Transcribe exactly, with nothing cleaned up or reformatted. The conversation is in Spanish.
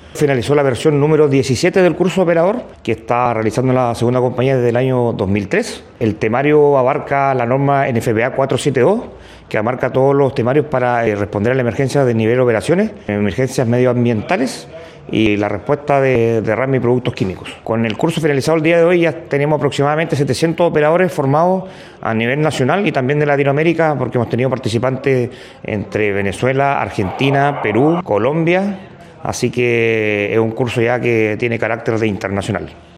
Finalizó la versión número diecisiete del curso operador, que está realizando la segunda compañía desde el año dos mil tres. El temario abarca la norma N F P A cuatrocientos setenta y dos, que abarca todos los temarios para eh, responder a la emergencia de nivel operaciones, emergencias medioambientales y la respuesta de derrame y productos químicos. Con el curso finalizado el día de hoy ya tenemos aproximadamente setecientos operadores formados a nivel nacional y también de Latinoamérica, porque hemos tenido participantes entre Venezuela, Argentina, Perú, Colombia. Así que es un curso ya que tiene carácter de internacional.